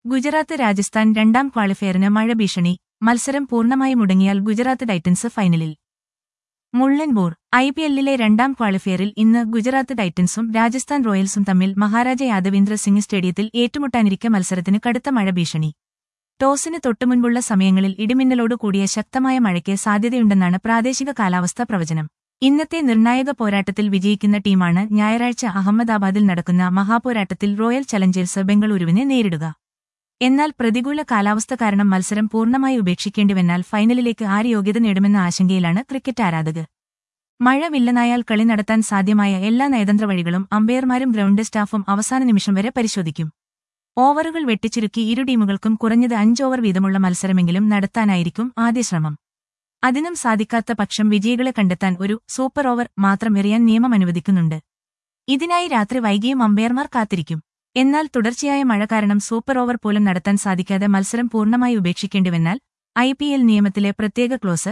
ഗുജറാത്ത് രാജസ്ഥാൻ രണ്ടാം ക്വാളിഫയറിന് മഴ ഭീഷണി. മത്സരം പൂർണ്ണമായി മുടങ്ങിയാൽ ഗുജറാത്ത് ടൈറ്റൻസ് ഫൈനലിൽ. മുള്ളൻപൂർ IPLലിലെ രണ്ടാം ക്വാളിഫയറിൽ ഇന്ന് ഗുജറാത്ത് ടൈറ്റൻസും രാജസ്ഥാൻ റോയൽസും തമ്മിൽ മഹാരാജ യാദവീന്ദ്ര സിംഗ് സ്റ്റേഡിയത്തിൽ ഏറ്റുമുട്ടാനിരിക്കെ മത്സരത്തിന് കടുത്ത മഴ ഭീഷണി. ടോസിന് തൊട്ടുമുൻപുള്ള സമയങ്ങളിൽ ഇടിമിന്നലോട് കൂടിയ ശക്തമായ മഴയ്ക്ക് സാധ്യതയുണ്ടെന്നാണ് പ്രാദേശിക കാലാവസ്ഥാ പ്രവചനം. ഇന്നത്തെ നിർണായക പോരാട്ടത്തിൽ വിജയിക്കുന്ന ടീമാണ് ഞായറാഴ്ച അഹമ്മദാബാദിൽ നടക്കുന്ന മഹാപോരാട്ടത്തിൽ റോയൽ ചലഞ്ചേഴ്സ് ബംഗളൂരുവിനെ നേരിടുക. എന്നാൽ പ്രതികൂല കാലാവസ്ഥ കാരണം മത്സരം പൂർണ്ണമായി ഉപേക്ഷിക്കേണ്ടിവന്നാൽ ഫൈനലിലേക്ക് ആര് യോഗ്യത നേടുമെന്ന ആശങ്കയിലാണ് ക്രിക്കറ്റ് ആരാധകർ. മഴ വില്ലനായാൽ കളി നടത്താൻ സാധ്യമായ എല്ലാ നയതന്ത്ര വഴികളും അമ്പയർമാരും ഗ്രൗണ്ട് സ്റ്റാഫും അവസാന നിമിഷം വരെ പരിശോധിക്കും. ഓവറുകൾ വെട്ടിച്ചുരുക്കി ഇരു ടീമുകൾക്കും കുറഞ്ഞത് 5 ഓവർ വീതമുള്ള മത്സരമെങ്കിലും നടത്താനായിരിക്കും ആദ്യ ശ്രമം. അതിനും സാധിക്കാത്ത പക്ഷം വിജയികളെ കണ്ടെത്താൻ ഒരു സൂപ്പർ ഓവർ മാത്രം എറിയാൻ നിയമം അനുവദിക്കുന്നുണ്ട്. ഇതിനായി രാത്രി വൈകിയും അമ്പയർമാർ കാത്തിരിക്കും. എന്നാൽ തുടർച്ചയായ മഴ കാരണം സൂപ്പർ ഓവർ പോലും നടത്താൻ സാധിക്കാതെ മത്സരം പൂർണ്ണമായി ഉപേക്ഷിക്കേണ്ടിവന്നാൽ IPL നിയമത്തിലെ പ്രത്യേക ക്ലോസ്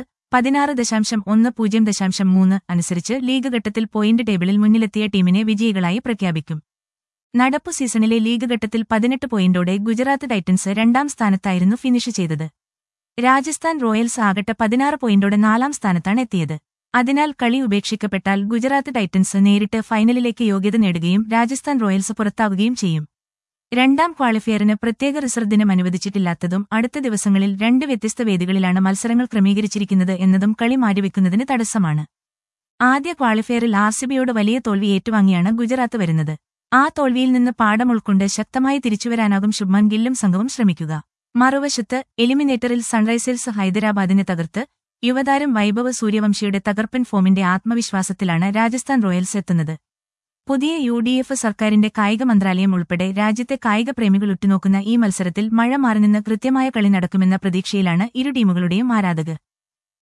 16.10.3 അനുസരിച്ച് ലീഗ് ഘട്ടത്തിൽ പോയിന്റ് ടേബിളിൽ മുന്നിലെത്തിയ ടീമിനെ വിജയികളായി പ്രഖ്യാപിക്കും. നടപ്പു സീസണിലെ ലീഗ് ഘട്ടത്തിൽ 18 പോയിന്റോടെ ഗുജറാത്ത് ടൈറ്റൻസ് രണ്ടാം സ്ഥാനത്തായിരുന്നു ഫിനിഷ് ചെയ്തത്. രാജസ്ഥാൻ റോയൽസ് ആകട്ടെ 16 പോയിന്റോടെ 4ാം സ്ഥാനത്താണ് എത്തിയത്. അതിനാൽ കളി ഉപേക്ഷിക്കപ്പെട്ടാൽ ഗുജറാത്ത് ടൈറ്റൻസ് നേരിട്ട് ഫൈനലിലേക്ക് യോഗ്യത നേടുകയും രാജസ്ഥാൻ റോയൽസ് പുറത്താവുകയും ചെയ്യും. രണ്ടാം ക്വാളിഫയറിന് പ്രത്യേക റിസർവ് ദിനം അനുവദിച്ചിട്ടില്ലാത്തതും അടുത്ത ദിവസങ്ങളിൽ 2 വ്യത്യസ്ത വേദികളിലാണ് മത്സരങ്ങൾ ക്രമീകരിച്ചിരിക്കുന്നത് എന്നതും കളി മാറ്റിവെക്കുന്നതിന് തടസ്സമാണ്. ആദ്യ ക്വാളിഫയറിൽ RCBയോട് വലിയ തോൽവി ഏറ്റുവാങ്ങിയാണ് ഗുജറാത്ത് വരുന്നത്. ആ തോൽവിയിൽ നിന്ന് പാഠം ഉൾക്കൊണ്ട് ശക്തമായി തിരിച്ചുവരാനാകും ശുഭ്മാൻ ഗില്ലും സംഘവും ശ്രമിക്കുക. മറുവശത്ത് എലിമിനേറ്ററിൽ സൺറൈസേഴ്സ് ഹൈദരാബാദിനെ തകർത്ത് യുവതാരം വൈഭവ് സൂര്യവംശിയുടെ തകർപ്പൻ ഫോമിന്റെ ആത്മവിശ്വാസത്തിലാണ് രാജസ്ഥാൻ റോയൽസ് എത്തുന്നത്. പുതിയ UDF സർക്കാരിന്റെ കായിക മന്ത്രാലയം ഉൾപ്പെടെ രാജ്യത്തെ കായിക പ്രേമികൾ ഉറ്റുനോക്കുന്ന ഈ മത്സരത്തിൽ മഴ മാറി നിന്ന് കൃത്യമായ കളി നടക്കുമെന്ന പ്രതീക്ഷയിലാണ് ഇരു ടീമുകളുടെയും ആരാധകർ.